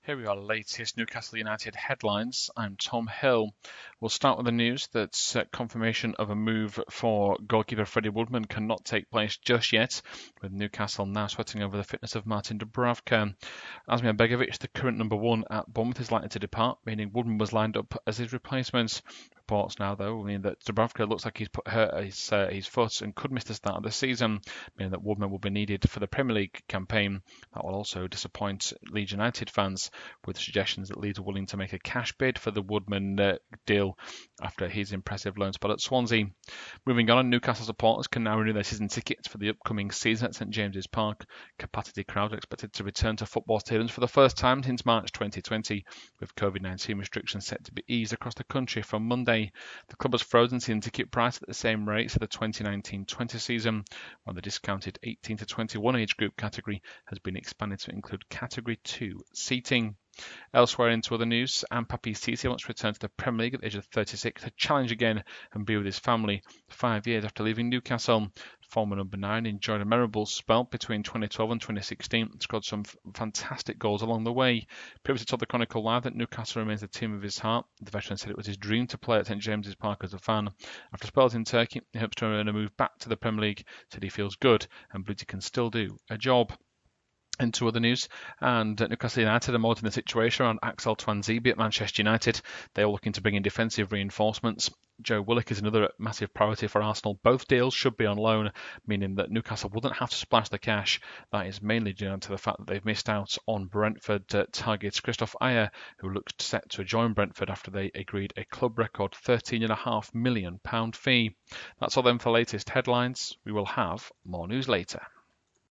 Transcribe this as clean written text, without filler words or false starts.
Here we are, latest Newcastle United headlines. I'm Tom Hill. We'll start with the news that confirmation of a move for goalkeeper Freddie Woodman cannot take place just yet, with Newcastle now sweating over the fitness of Martin Dubravka. Asmir Begovic, the current number one at Bournemouth, is likely to depart, meaning Woodman was lined up as his replacement. Reports now, though, mean that Dubravka looks like he's hurt his foot and could miss the start of the season, meaning that Woodman will be needed for the Premier League campaign. That will also disappoint Leeds United fans, with suggestions that Leeds are willing to make a cash bid for the Woodman deal after his impressive loan spell at Swansea. Moving on, Newcastle supporters can now renew their season tickets for the upcoming season at St James's Park. Capacity crowds are expected to return to football stadiums for the first time since March 2020, with COVID-19 restrictions set to be eased across the country from Monday. The club has frozen season ticket price at the same rates for the 2019-20 season, while the discounted 18 to 21 age group category has been expanded to include Category 2 seating. Elsewhere into other news, Papi Cisse wants to return to the Premier League at the age of 36 to challenge again and be with his family 5 years after leaving Newcastle. Former number 9 enjoyed a memorable spell between 2012 and 2016, scored some fantastic goals along the way. Previously told the Chronicle Live that Newcastle remains the team of his heart. The veteran said it was his dream to play at St James's Park as a fan. After spells in Turkey, he hopes to earn a move back to the Premier League, said he feels good and believes he can still do a job. Into other news, and Newcastle United are monitoring the situation around Axel Tuanzebe at Manchester United. They are looking to bring in defensive reinforcements. Joe Willock is another massive priority for Arsenal. Both deals should be on loan, meaning that Newcastle wouldn't have to splash the cash. That is mainly due to the fact that they've missed out on Brentford target Christoph Ayer, who looks set to join Brentford after they agreed a club record £13.5 million fee. That's all then for latest headlines. We will have more news later.